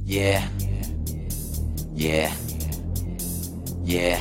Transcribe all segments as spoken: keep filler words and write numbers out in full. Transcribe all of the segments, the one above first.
Yeah, yeah, yeah.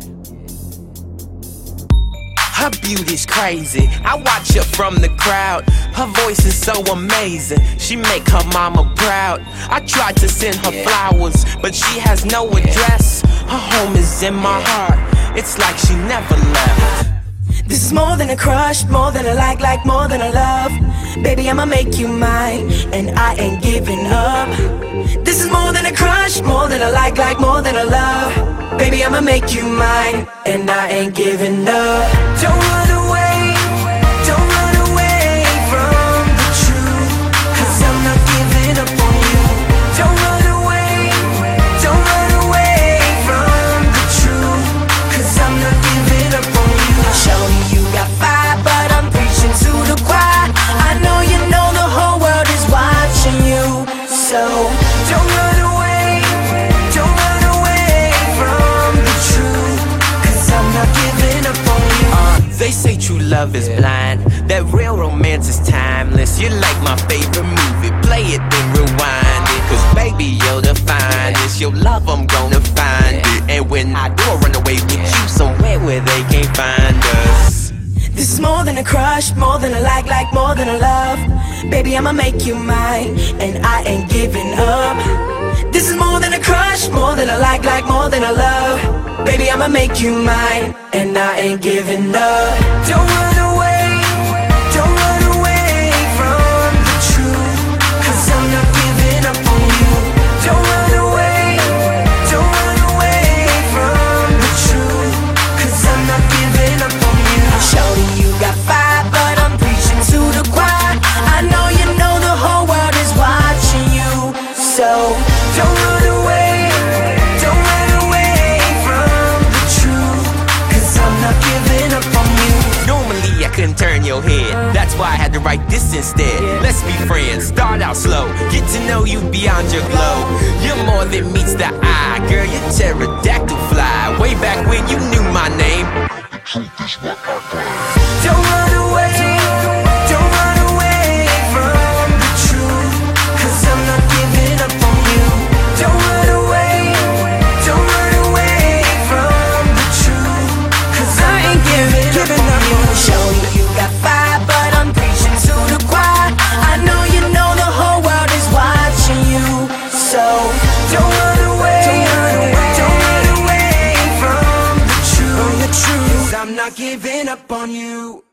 Her beauty's crazy, I watch her from the crowd. Her voice is so amazing, she make her mama proud. I tried to send her flowers, but she has no address. Her home is in my heart, it's like she never left. This is more than a crush, more than a like, like more than a love. Baby, I'ma make you mine, and I ain't giving up. This is more than a crush, more than a like, like more than a love. Baby, I'ma make you mine, and I ain't giving up. Don't run away, don't run away from the truth, 'cause I'm not giving up on you. Don't run away, don't run away from the truth, 'cause I'm not giving up on you. Show me you got fire, but I'm preaching to the choir. I know you know the whole world is watching you, so don't run away, don't run away from the truth, 'cause I'm not giving up on you. Uh, they say true love is blind, that real romance is timeless. You're like my favorite movie, play it then rewind it, 'cause baby you're the finest. Your love I'm gonna find it, and when I do I run away with you somewhere where they can't find us. This is more than a crush, more than a like, like more than a love. Baby, I'ma make you mine, and I ain't giving up. This is more than a crush, more than a like, like more than a love. Baby, I'ma make you mine, and I ain't giving up. Don't run away, don't run away from the truth, 'cause I'm not giving up on you. Don't run away, don't run away from the truth, 'cause I'm not giving up on you. Shorty, you got fire, but I'm preaching to the choir. I know you know the whole world is watching you, so don't run away, don't run away from the truth, 'cause I'm not giving up on you. Normally I couldn't turn your head, that's why I had to write this instead. Let's be friends, start out slow, get to know you beyond your glow. You're more than meets the eye, girl, you're pterodactyl fly. Way back when you knew my name. Don't run away, don't run away from the truth, 'cause I'm not giving up on you. Don't run away, don't run away from the truth, 'cause I ain't giving up on you. Show you you got fire, but I'm preaching to the choir. I know you know the whole world is watching you, so don't run away, don't run away from the truth, 'cause I'm not giving up on you.